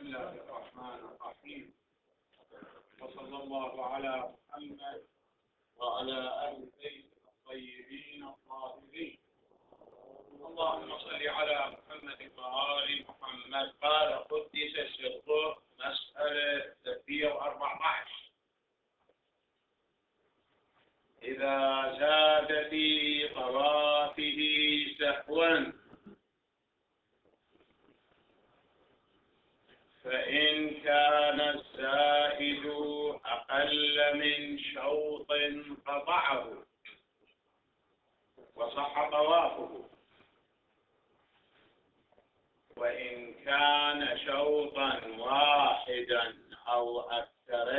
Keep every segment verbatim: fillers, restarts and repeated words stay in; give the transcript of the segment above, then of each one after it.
الله الرحمن الرحيم. وصلى الله على محمد وعلى أهل بيته الطيبين الطاهرين. اللهم صل على محمد وآل محمد. قال قدس سره مسألة ثلاثمئة وأربعة عشر: إذا زاد في طوافه سهوا فإن كان الزائد أقل من شوط قطعه وصح طوافه، وإن كان شوطا واحدا أو أكثر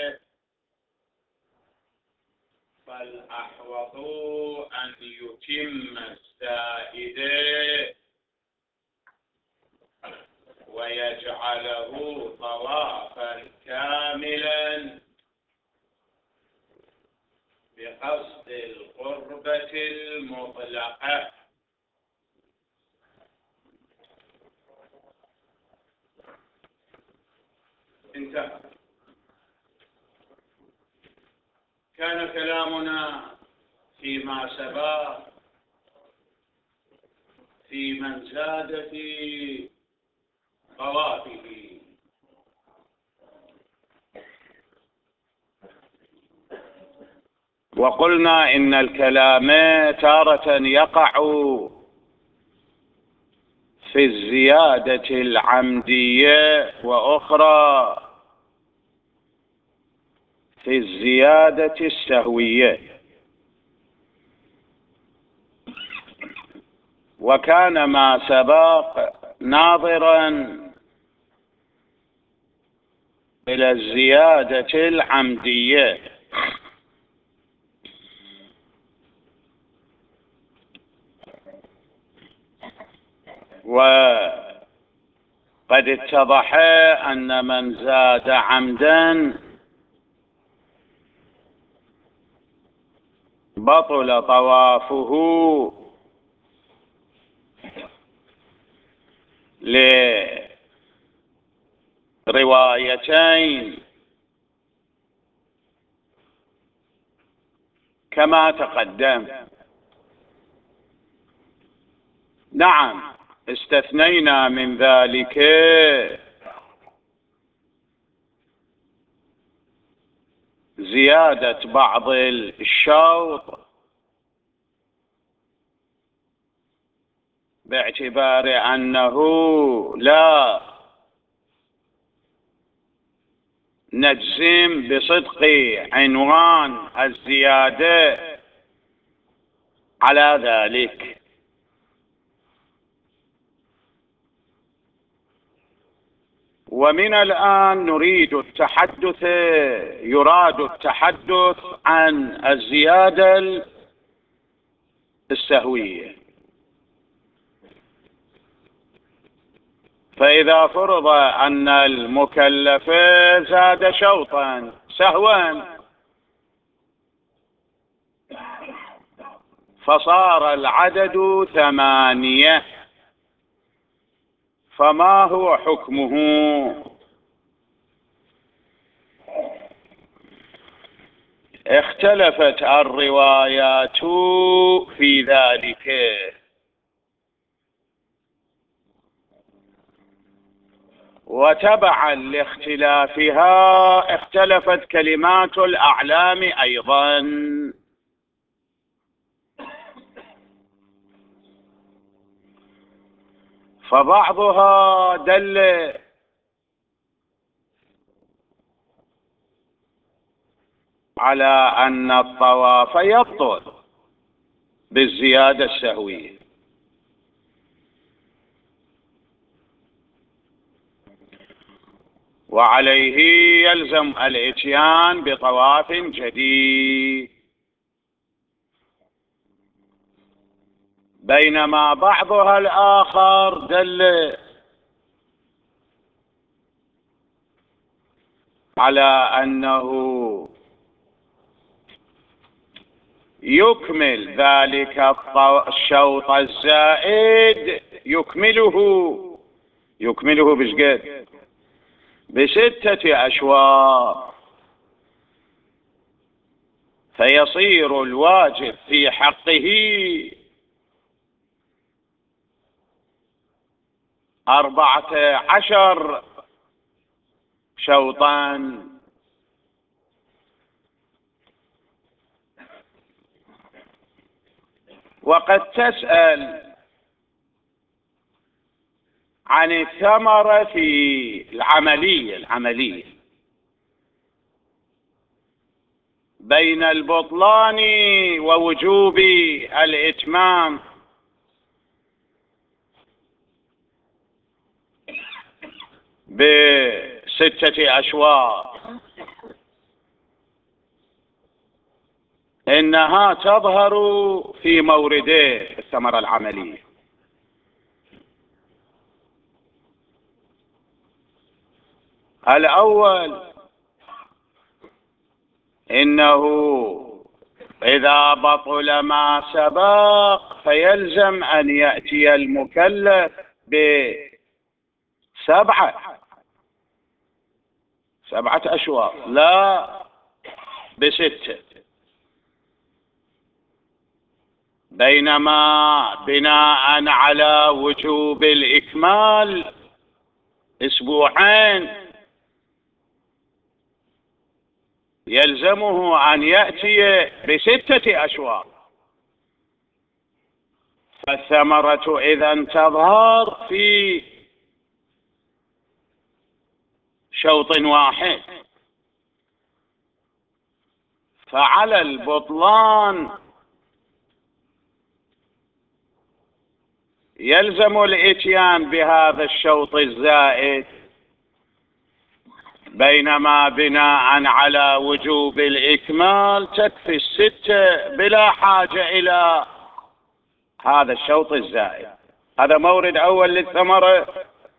فالأحوط أن يتم الزائد ويجعله طوافا كاملا بقصد القربة المطلقة. انتهى. كان كلامنا فيما سبق في من زاد في طوافه، وقلنا إن الكلام تارة يقع في الزيادة العمدية وأخرى في الزيادة السهوية. وكان ما سبق ناظرا إلى الزيادة العمدية، وقد اتضح أن من زاد عمدا بطل طوافه لروايتين كما تقدم. نعم، استثنينا من ذلك زيادة بعض الشوط باعتبار أنه لا نجزم بصدق عنوان الزيادة على ذلك. ومن الآن نريد التحدث يراد التحدث عن الزيادة السهوية. فإذا فرض أن المكلف زاد شوطا سهوا فصار العدد ثمانية، فما هو حكمه؟ اختلفت الروايات في ذلك، وتبعا لاختلافها اختلفت كلمات الأعلام أيضا. فبعضها دل على أن الطواف يبطل بالزيادة السهوية، وعليه يلزم الاتيان بطواف جديد، بينما بعضها الآخر دل على أنه يكمل ذلك الشوط الزائد، يكمله يكمله بشقد بستة أشواط، فيصير الواجب في حقه أربعة عشر شوطا. وقد تسأل عن الثمرة في العملية العملية بين البطلان ووجوب الإتمام. بستة أشواط إنها تظهر في موردين الثمرة العملية. الأول إنه إذا بطل ما سبق فيلزم أن يأتي المكلف بسبعة سبعة أشواط لا بستة، بينما بناء على وجوب الإكمال أسبوعين يلزمه أن يأتي بستة أشواط. فالثمرة إذن تظهر في شوط واحد، فعلى البطلان يلزم الإتيان بهذا الشوط الزائد، بينما بناء على وجوب الإكمال تكفي الستة بلا حاجة إلى هذا الشوط الزائد. هذا مورد أول للثمرة.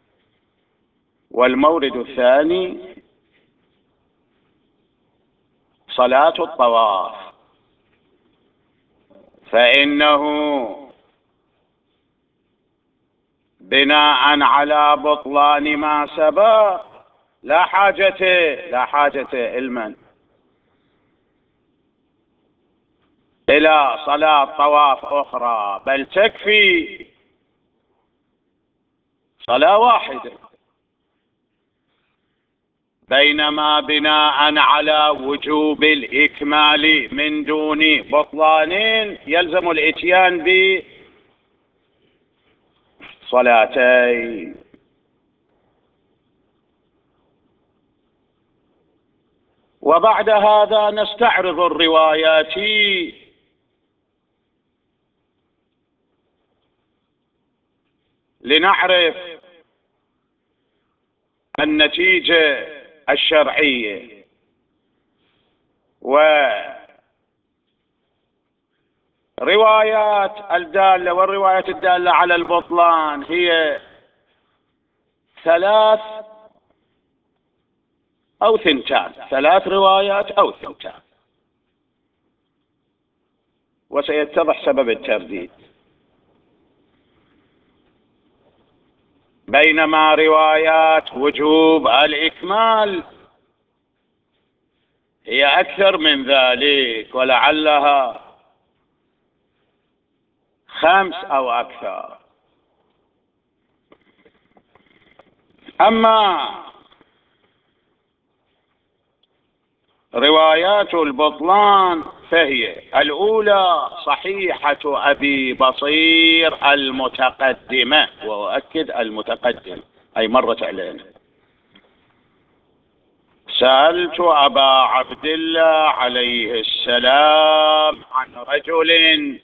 والمورد الثاني صلاة الطواف، فإنه بناء على بطلان ما سبق لا حاجة لا حاجة علما إلى صلاة طواف أخرى، بل تكفي صلاة واحدة، بينما بناء على وجوب الإكمال من دون بطلانين يلزم الإتيان بصلاتين. وبعد هذا نستعرض الروايات لنعرف النتيجة الشرعية. وروايات الدالة والروايات الدالة على البطلان هي ثلاث أو ثنتان، ثلاث روايات أو ثنتان، وسيتضح سبب الترديد. بينما روايات وجوب الإكمال هي أكثر من ذلك، ولعلها خمس أو أكثر. أما روايات البطلان فهي: الأولى صحيحة أبي بصير المتقدمة، وأؤكد المتقدم أي مرت علينا. سألت أبا عبد الله عليه السلام عن رجل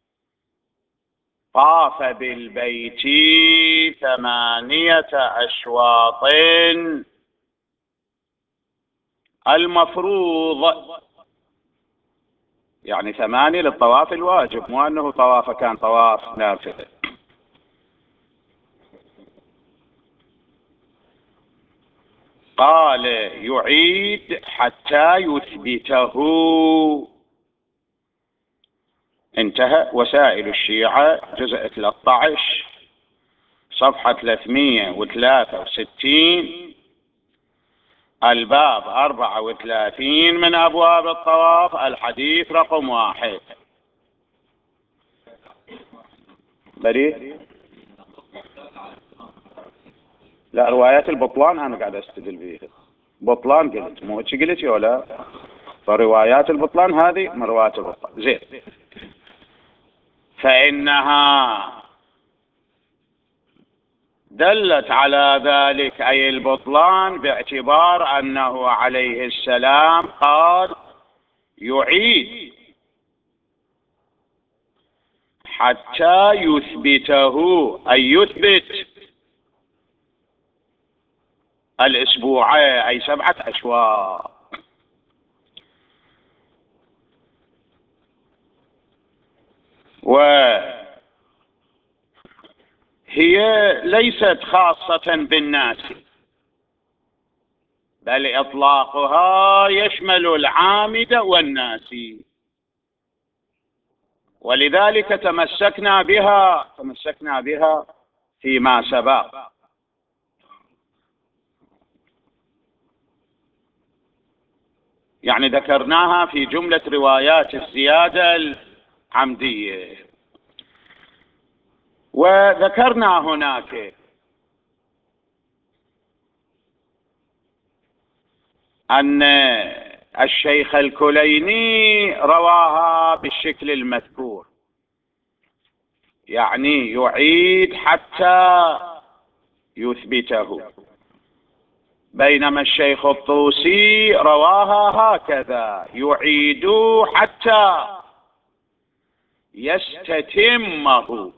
طاف بالبيت ثمانية أشواط المفروض، يعني ثمانية للطواف الواجب، مو أنه طواف كان طواف نافذة. قال يعيد حتى يثبته. انتهى. وسائل الشيعة جزء ثلاثة عشر صفحة ثلاثمئة وثلاثة وستين الباب أربعة وثلاثين من أبواب الطواف، الحديث رقم واحد. بريء. لا، روايات البطلان أنا قاعد أستدل بيها. بطلان قلت، مو إيش قلت ولا؟ فروايات البطلان هذه من روايات البطلان. زين. فإنها دلت على ذلك، أي البطلان، باعتبار أنه عليه السلام قال يعيد حتى يثبته، أي يثبت الأسبوعين، أي سبعة أشواط. وهي ليست خاصة بالناس، بل إطلاقها يشمل العامد والناسي، ولذلك تمسكنا بها تمسكنا بها فيما سبق. يعني ذكرناها في جملة روايات الزيادة العمدية. وذكرنا هناك أن الشيخ الكليني رواها بالشكل المذكور، يعني يعيد حتى يثبته، بينما الشيخ الطوسي رواها هكذا: يعيد حتى يستتمه.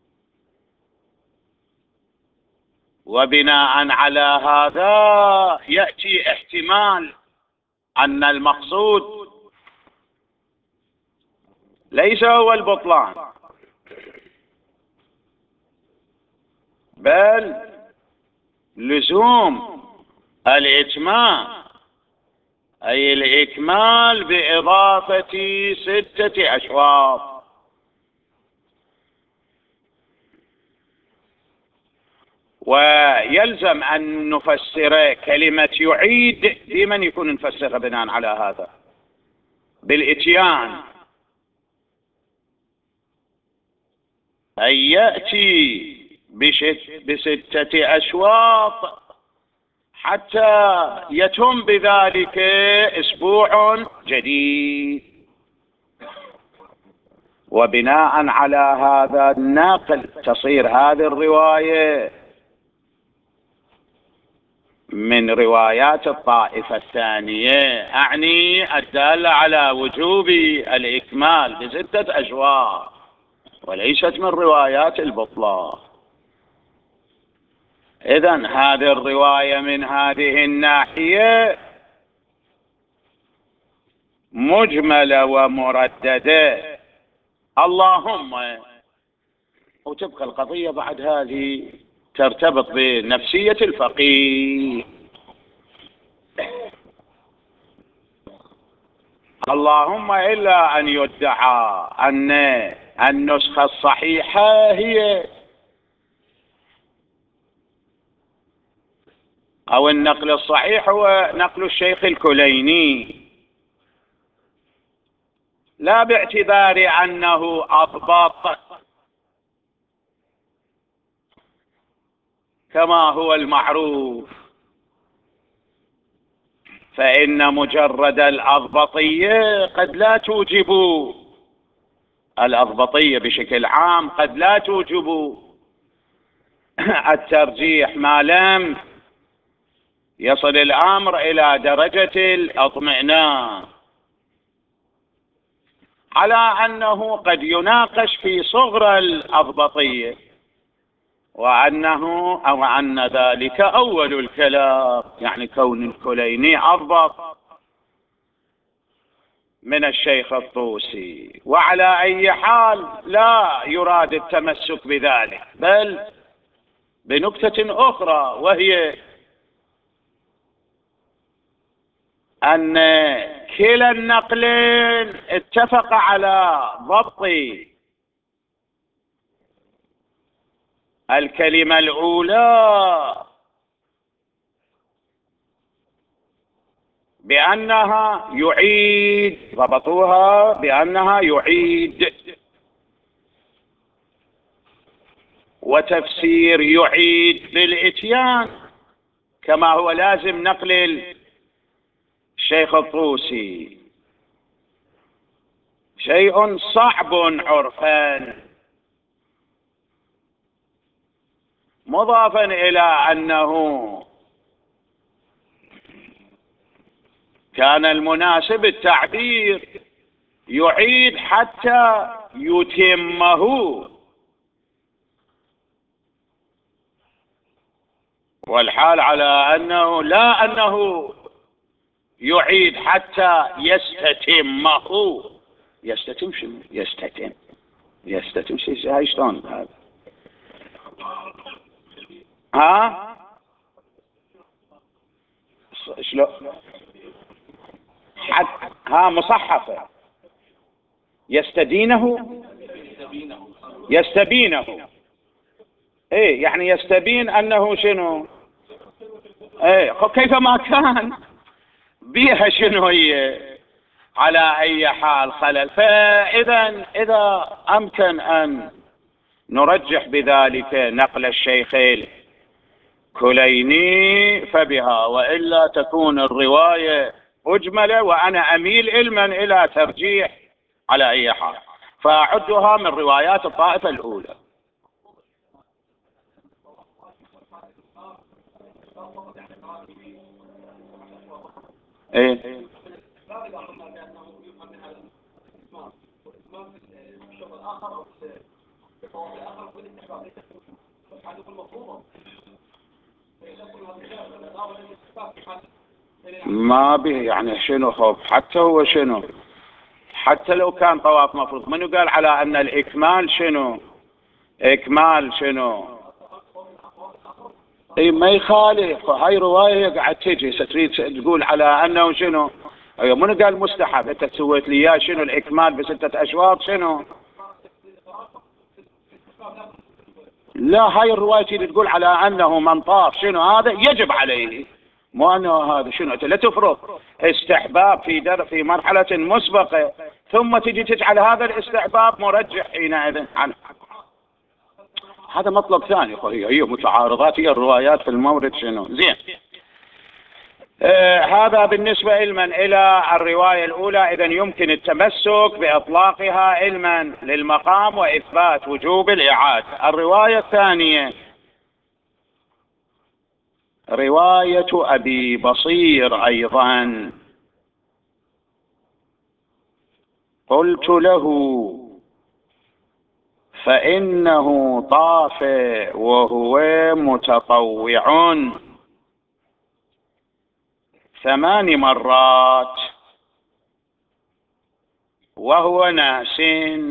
وبناء على هذا يأتي احتمال أن المقصود ليس هو البطلان، بل لزوم الإتمام، أي الإكمال بإضافة ستة أشواط. ويلزم أن نفسر كلمة يعيد بمن يكون نفسرها بناء على هذا؟ بالإتيان، أي يأتي بستة أشواط حتى يتم بذلك أسبوع جديد. وبناء على هذا النقل تصير هذه الرواية من روايات الطائفة الثانية، أعني الدالة على وجوب الإكمال بستة أشواط، وليست من روايات البطلان. إذن هذه الرواية من هذه الناحية مجملة ومرددة. اللهم وتبقى القضية بعد هذه ترتبط بنفسية الفقيه. اللهم إلا أن يدعى أن النسخة الصحيحة هي أو النقل الصحيح هو نقل الشيخ الكليني، لا باعتبار أنه أضبط كما هو المعروف، فإن مجرد الأضبطية قد لا توجب، الأضبطية بشكل عام قد لا توجب الترجيح ما لم يصل الأمر إلى درجة الإطمئنان، على أنه قد يناقش في صغر الأضبطية، وأنه أو أن ذلك أول الكلام، يعني كون الكليني أضبط من الشيخ الطوسي. وعلى أي حال لا يراد التمسك بذلك، بل بنكتة أخرى، وهي أن كلا النقلين اتفق على ضبط الكلمة الأولى بأنها يعيد، ضبطوها بأنها يعيد، وتفسير يعيد بالإتيان كما هو لازم نقل الشيخ الطوسي شيء صعب عرفا، مضافا إلى أنه كان المناسب التعبير يعيد حتى يتمه، والحال على أنه لا أنه يعيد حتى يستتمه. يستتم شنو؟ يستتم يستتم شيء هاي شلون هذا؟ ها شلون؟ حتى ها مصحفة يستدينه يستبينه، ايه يعني يستبين انه شنو، ايه كيفما كان بيها شنو هي، على اي حال خلل. فاذا اذا امكن ان نرجح بذلك نقل الشيخ الكليني فبها، والا تكون الروايه مجمله، وانا اميل علما الى ترجيح على اي حال، فاعدها من روايات الطائفه الاولى. ايه ما به يعني شنو خوف، حتى هو شنو، حتى لو كان طواف مفروض منو قال على ان الاكمال شنو، اكمال شنو، اي ما يخالف، هاي روايه قاعد تجي ستريد تقول على انه شنو، ايوه منو قال مستحب، انت سويت لي اياه شنو الاكمال بستة اشواط شنو، لا هاي الروايه اللي تقول على انه من طاف شنو هذا يجب عليه، مو انه هذا شنو، انت لا تفرض استحباب في در في مرحله مسبقه ثم تجي تجعل هذا الاستحباب مرجح حينئذ عنه، هذا مطلب ثاني. هي هي متعارضات هي الروايات في المورد شنو زين. آه هذا بالنسبة علما إلى الرواية الأولى، إذا يمكن التمسك بإطلاقها علما للمقام وإثبات وجوب الإعادة. الرواية الثانية رواية أبي بصير أيضا، قلت له فإنه طاف وهو متطوع ثمان مرات وهو ناس،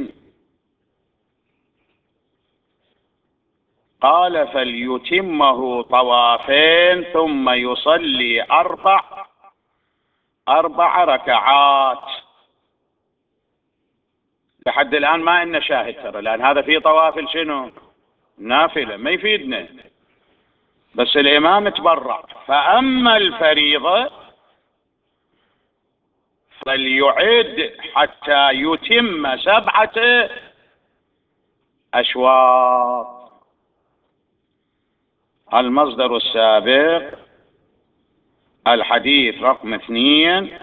قال فليتمه طوافين ثم يصلي أربع أربع ركعات. لحد الآن ما إن شاهد ترى، لأن هذا في طواف شنو نافلة ما يفيدنا، بس الإمام تبرع. فأما الفريضة فليعد حتى يتم سبعة أشواط. المصدر السابق الحديث رقم اثنين،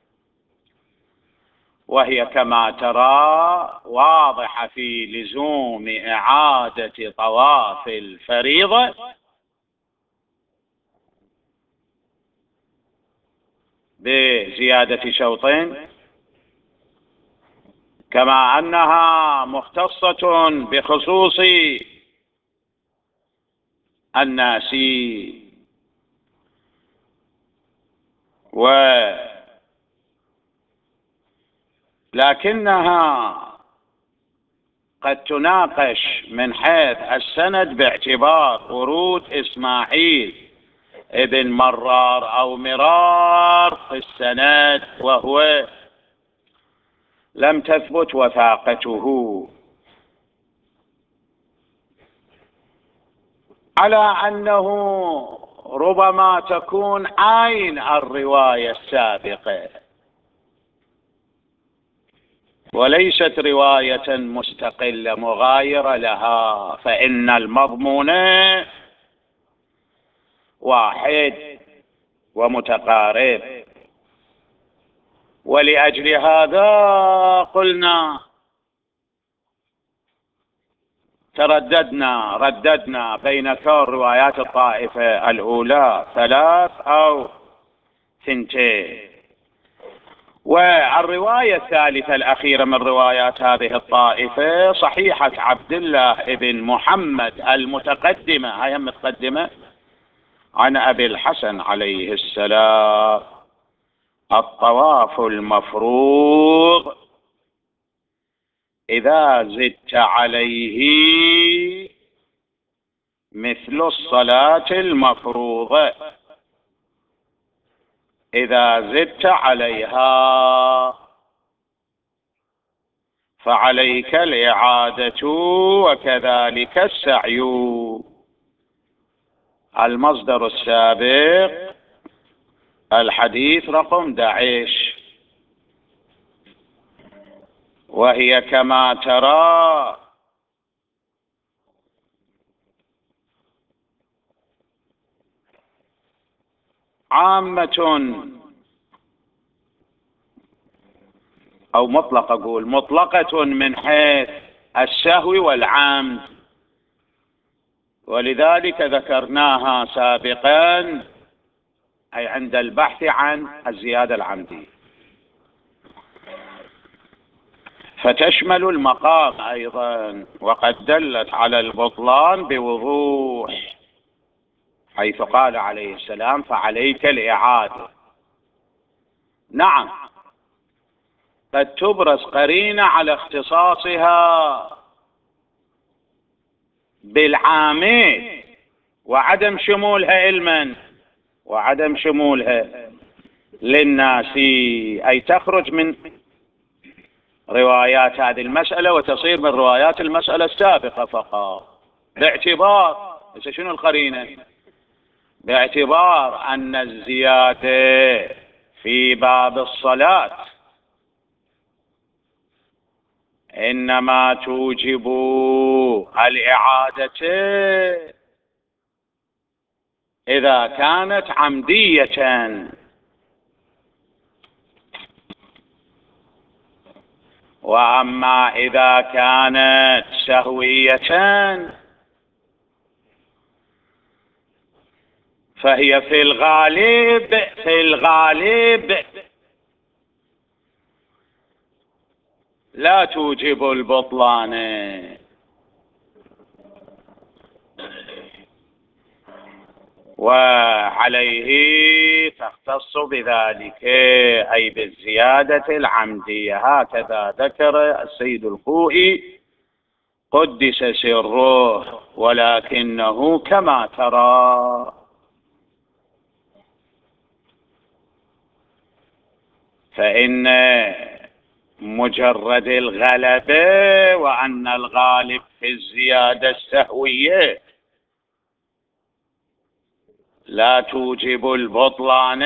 وهي كما ترى واضحة في لزوم إعادة طواف الفريضة بزيادة شوطين، كما أنها مختصة بخصوص الناس، ولكنها قد تناقش من حيث السند باعتبار ورود إسماعيل ابن مرار أو مرار في السند، وهو لم تثبت وثاقته، على أنه ربما تكون عين الرواية السابقة وليست رواية مستقلة مغايرة لها، فإن المضمون واحد ومتقارب. ولأجل هذا قلنا ترددنا رددنا بين كون روايات الطائفة الأولى ثلاث أو ثنتين، والرواية الثالثة الأخيرة من روايات هذه الطائفة صحيحة عبد الله بن محمد المتقدمة، هاي متقدمة عن أبي الحسن عليه السلام: الطواف المفروض إذا زدت عليه مثل الصلاة المفروضة، إذا زدت عليها فعليك الإعادة وكذلك السعي. المصدر السابق الحديث رقم داعش، وهي كما ترى عامة أو مطلقة، أقول مطلقة من حيث السهو والعمد، ولذلك ذكرناها سابقا أي عند البحث عن الزيادة العمدية، فتشمل المقام أيضا، وقد دلت على البطلان بوضوح حيث قال عليه السلام: فعليك الإعادة. نعم، قد تبرز قرينة على اختصاصها بالعامين وعدم شمولها علما وعدم شمولها للناس، أي تخرج من روايات هذه المسألة وتصير من روايات المسألة السابقة فقط، باعتبار شنو القرينة؟ باعتبار أن الزيادة في باب الصلاة إنما توجب الإعادة إذا كانت عمدية، وأما إذا كانت سهوية فهي في الغالب في الغالب لا توجب البطلان، وعليه تختص بذلك أي بالزيادة العمدية. هكذا ذكر السيد الخوئي قدس سره، ولكنه كما ترى فإن مجرد الغلبة وأن الغالب في الزيادة السهوية لا توجب البطلان،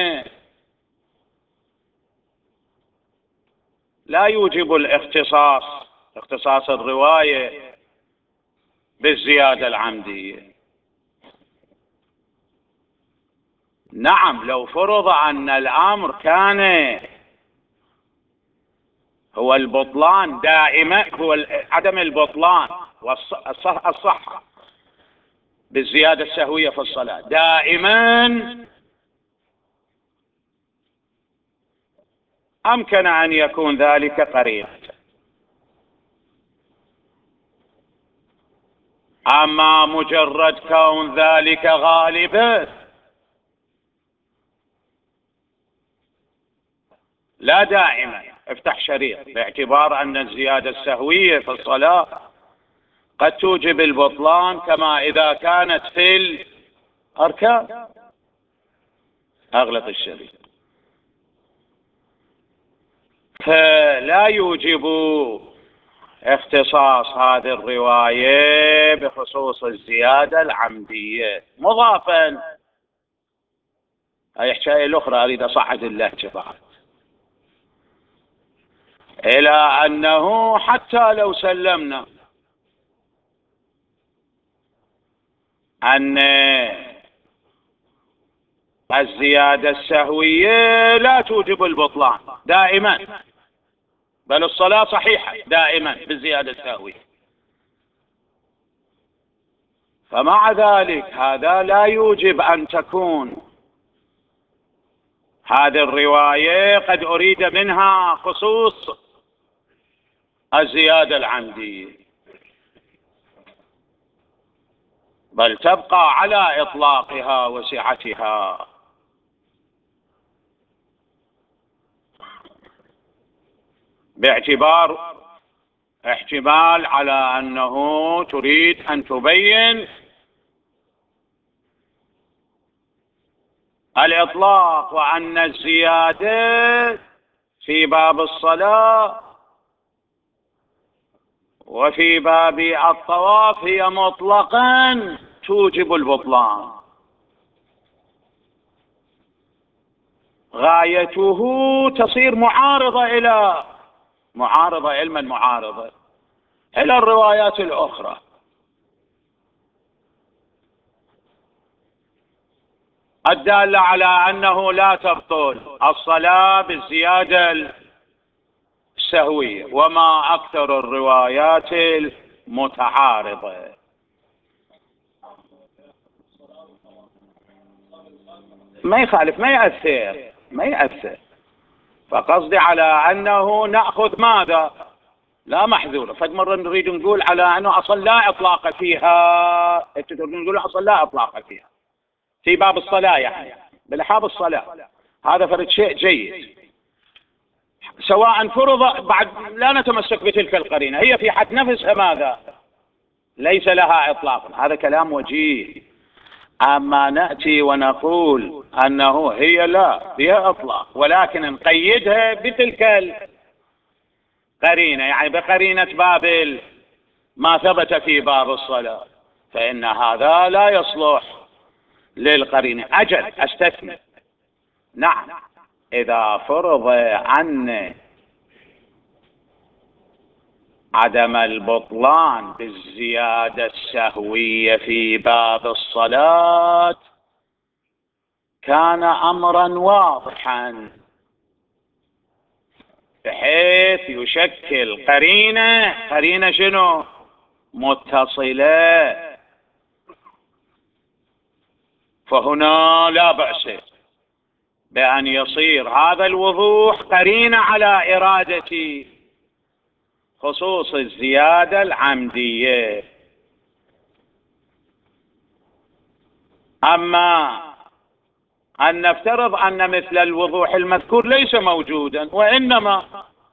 لا يوجب الاختصاص اختصاص الرواية بالزيادة العمدية. نعم، لو فرض أن الأمر كان هو البطلان دائما، هو عدم البطلان والصحة بالزيادة السهوية في الصلاة دائما، أمكن أن يكون ذلك قريبا. أما مجرد كون ذلك غالبا لا دائما. افتح شريط، باعتبار أن الزيادة السهوية في الصلاة قد توجب البطلان كما إذا كانت في الأركان. أغلق الشريط. فلا يوجب اختصاص هذه الرواية بخصوص الزيادة العمدية. مضافا هاي حكاية الأخرى أريد أصعد اللهجة بعد. إلى أنه حتى لو سلمنا أن الزيادة السهوية لا توجب البطلان دائما، بل الصلاة صحيحة دائما بالزيادة السهوية، فمع ذلك هذا لا يوجب أن تكون هذه الرواية قد أريد منها خصوص الزيادة العمدية، بل تبقى على إطلاقها وسعتها. باعتبار احتمال على أنه تريد أن تبين الإطلاق، وأن الزيادة في باب الصلاة وفي باب الطواف هي مطلقا توجب البطلان، غايته تصير معارضة إلى معارضة علما معارضة إلى الروايات الأخرى. الدالة على أنه لا تبطل الصلاة بالزيادة السهوية، وما أكثر الروايات المتعارضة. ما يخالف، ما يأثر ما يأثر فقصدي على أنه نأخذ ماذا لا محذورة. فد مرة نريد نقول على أنه أصلا لا إطلاق فيها، نقول أصلا لا إطلاق فيها في باب الصلاة، يعني بالحاب الصلاة، هذا فرد شيء جيد، سواء فرض بعد لا نتمسك بتلك القرينة، هي في حد نفسها ماذا ليس لها إطلاق، هذا كلام وجيه. أما نأتي ونقول أنه هي لا فيها إطلاق، ولكن نقيدها بتلك القرينة، يعني بقرينة باب ما ثبت في باب الصلاة، فإن هذا لا يصلح للقرينة. أجل أستثني، نعم، إذا فرض عن عدم البطلان بالزيادة السهوية في باب الصلاة كان أمرا واضحا، بحيث يشكل قرينة قرينة شنو متصلة، فهنا لا بأس بأن يصير هذا الوضوح قرينة على إرادة خصوص الزيادة العمدية. أما أن نفترض أن مثل الوضوح المذكور ليس موجودا، وإنما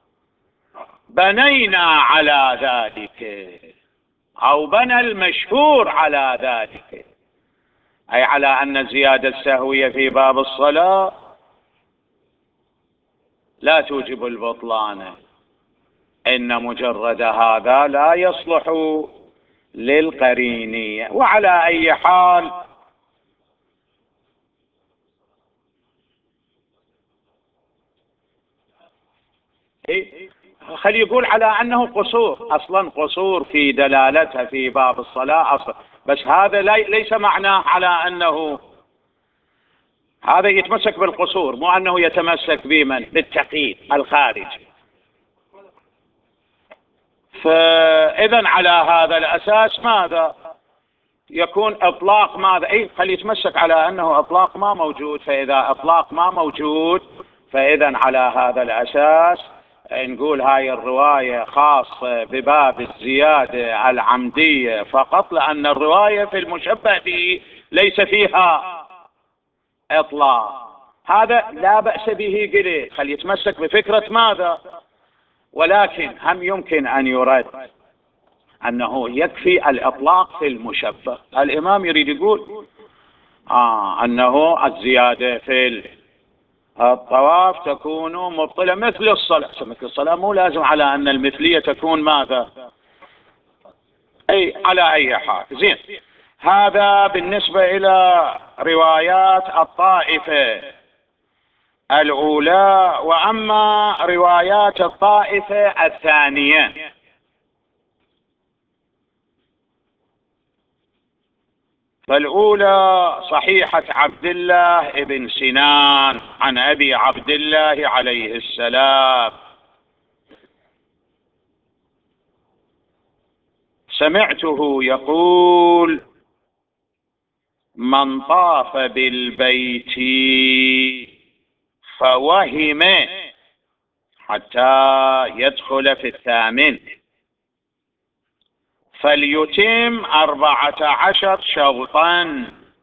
بنينا على ذلك أو بنى المشهور على ذلك، أي على أن الزيادة السهوية في باب الصلاة لا توجب البطلان، إن مجرد هذا لا يصلح للقرينية. وعلى أي حال خل يقول على أنه قصور، أصلا قصور في دلالتها في باب الصلاة أصلا، بس هذا ليس معناه على أنه هذا يتمسك بالقصور، مو أنه يتمسك بمن بالتقييد الخارجي. فإذا على هذا الأساس ماذا يكون إطلاق ماذا أي خلي يتمسك على أنه إطلاق ما موجود، فإذا إطلاق ما موجود فإذا على هذا الأساس نقول هاي الرواية خاصة بباب الزيادة العمدية فقط، لأن الرواية في المشبه به ليس فيها إطلاق. هذا لا بأس به قليل، خلي يتمسك بفكرة ماذا، ولكن هم يمكن أن يرد أنه يكفي الإطلاق في المشبه. الإمام يريد يقول آه أنه الزيادة في الطواف تكون مبطلة مثل الصلاة، مثل الصلاة مو لازم على أن المثلية تكون ماذا أي على أي حال. زين، هذا بالنسبة إلى روايات الطائفة الأولى. وأما روايات الطائفة الثانية فالأولى صحيحة عبد الله بن سنان عن أبي عبد الله عليه السلام: سمعته يقول: من طاف بالبيت فوهم حتى يدخل في الثامن فليتم أربعة عشر شوطا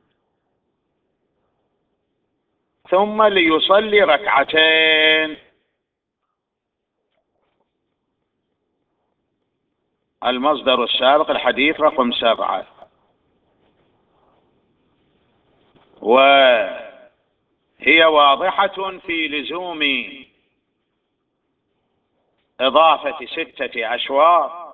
ثم ليصلي ركعتين. المصدر السابق الحديث رقم سبعة. وهي واضحة في لزوم إضافة ستة أشواط،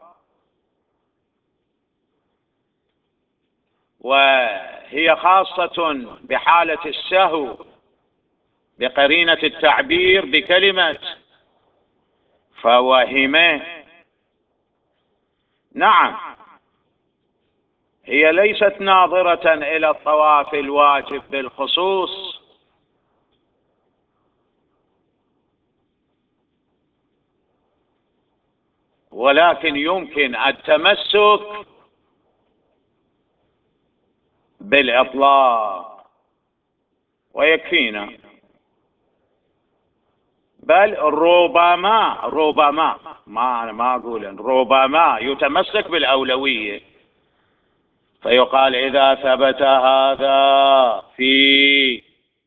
وهي خاصة بحالة السهو بقرينة التعبير بكلمة فوهم. نعم، هي ليست ناظرة إلى الطواف الواجب بالخصوص، ولكن يمكن التمسك بالإطلاق ويكفينا. بل ربما ربما ما ما أقول ربما يتمسك بالأولوية، فيقال إذا ثبت هذا في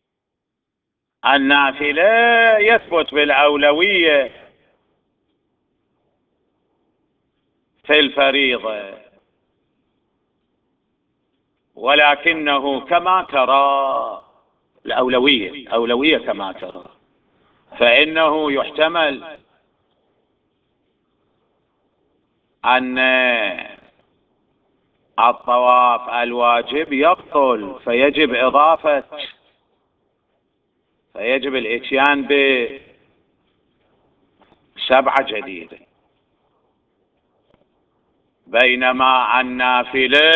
النافلة يثبت بالأولوية في الفريضة، ولكنه كما ترى الأولوية أولوية كما ترى، فإنه يحتمل أن الطواف الواجب يبطل فيجب إضافة فيجب الإتيان بسبعة جديدة، بينما النافلة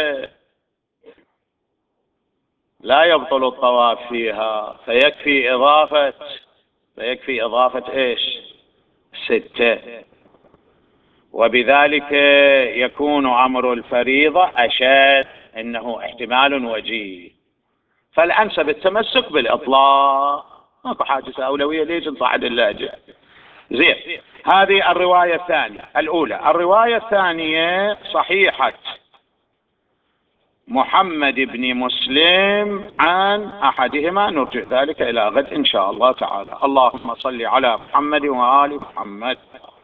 لا يبطل الطواف فيها فيكفي إضافة فيكفي إضافة إيش؟ ستة. وبذلك يكون أمر الفريضة أشد، إنه احتمال وجيه، فالأنسب التمسك بالإطلاق، ماكو حاجة أولوية ليش نصعد اللاجئ. زين، هذه الرواية الثانية. الأولى الرواية الثانية صحيحة محمد بن مسلم عن أحدهما، نرجع ذلك إلى غد إن شاء الله تعالى. اللهم صل على محمد وآل محمد.